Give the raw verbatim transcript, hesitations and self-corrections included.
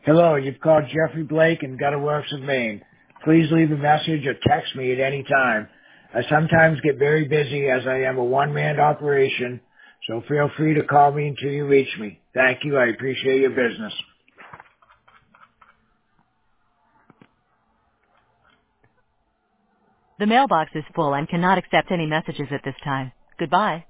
Hello, you've called Jeffrey Blake and Gutter Works of Maine. Please leave a message or text me at any time. I sometimes get very busy as I am a one-man operation, so feel free to call me until you reach me. Thank you. I appreciate your business. The mailbox is full and cannot accept any messages at this time. Goodbye.